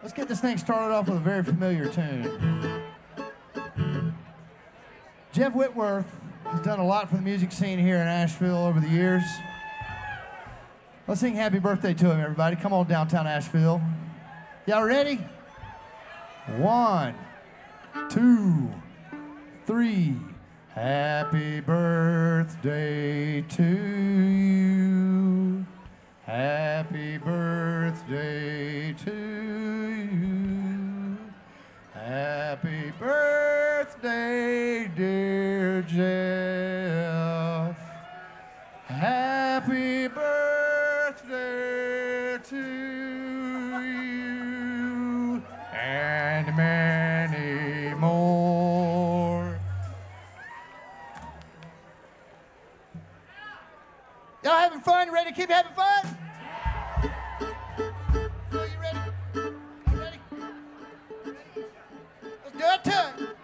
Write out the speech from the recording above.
Let's get this thing started off with a very familiar tune. Jeff Whitworth has done a lot for the music scene here in Asheville over the years. Let's sing happy birthday to him, everybody. Come on, downtown Asheville. Y'all ready? 1, 2, 3. Happy birthday to you. Happy birthday to you. Happy birthday, dear Jeff. Happy birthday to you and many more. Y'all having fun? Ready to keep having fun? So you ready? You ready? Let's do it to it.